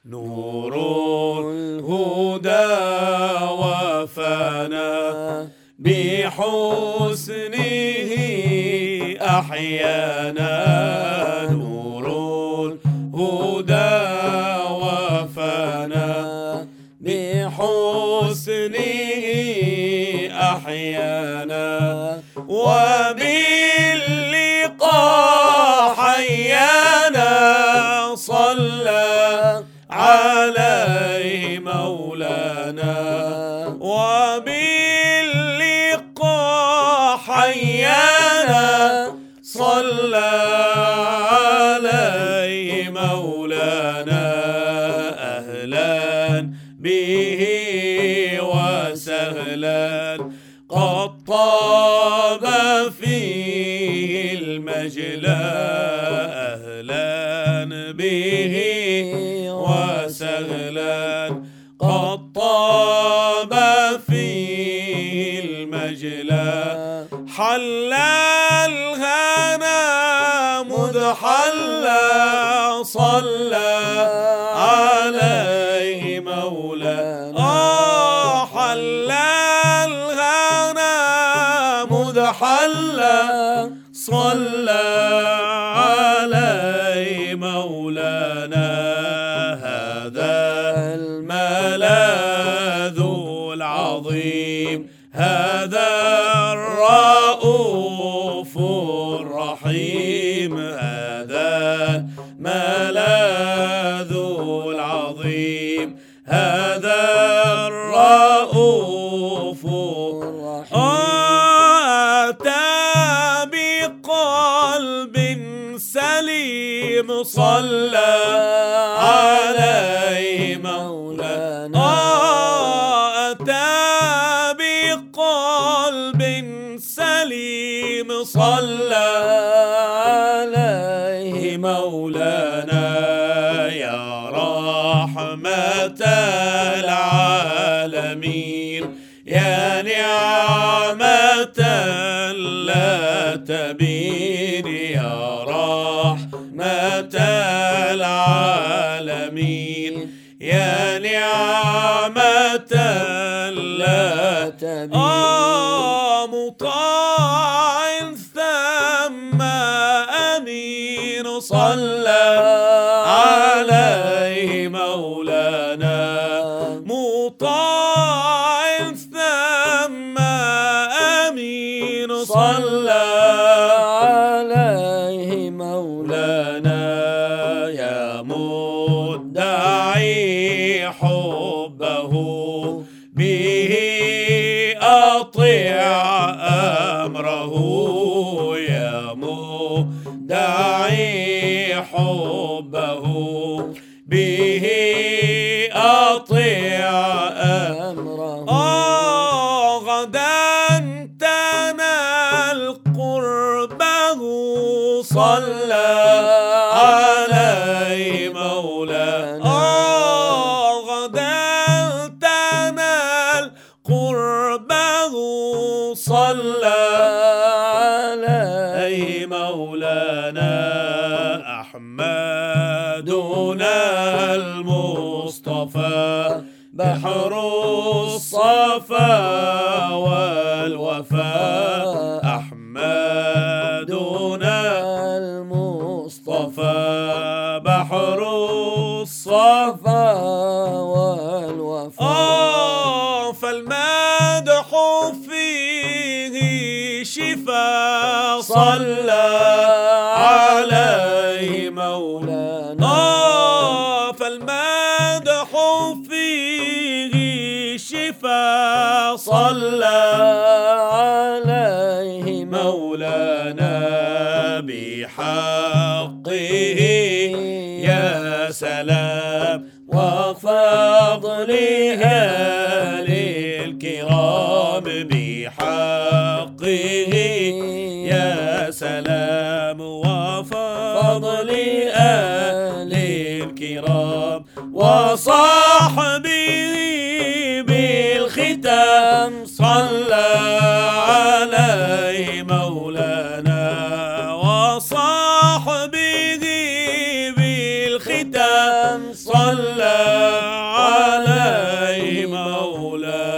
نور الهدى وفانا بحسنه أحيانا. نور الهدى وفانا بحسنه أحيانا. وباللقاء حيانا صلى عليه مولانا. وباللقاء حيانا صلى عليه مولانا. أهلا به وسهلا قد طاب فيه المجلى. أهلا به وسهلا قد طاب فيه المجلى. حل الهنا مذ حلى صلى عليه مولانا. حل الهنا مذ حلى صلى عليه مولانا. هذا الملاذ العظيم هذا الرؤوف الرحيم. هذا الملاذ العظيم هذا الرؤوف الرحيم. أتى بقلب سليم صلى عليه مولانا. أتى بقلب سليم صلى عليه مولانا. يا رحمة العالمين يا نعمة لا تبين. يا رحمة العالمين يا نعمة لا تبين. مطاع ثم أمين صلى عليه مولانا. مطاع ثم أمين صلى عليه مولانا. يا مدعي حبه به أطيع أمره. يا مدعي حبه به أطيع أمره. غدا تنال قربه صلى عليه مولانا. غدا تنال قربه صلى عليه مولانا. أحمدنا المصطفى بحر الصفا والوفاء. أحمدنا المصطفى بحر الصفا والوفاء. فالمدح فيه شفاء صلى عليه مولانا. فالمدح فيه شفاء صلى عليه مولانا. بحقه يا سلام وفضلها للكرام. بحقه يا سلام وفضلها للكرام. وصحبه بالختام صلى عليه مولانا. وصحبه بالختام صلى مولانا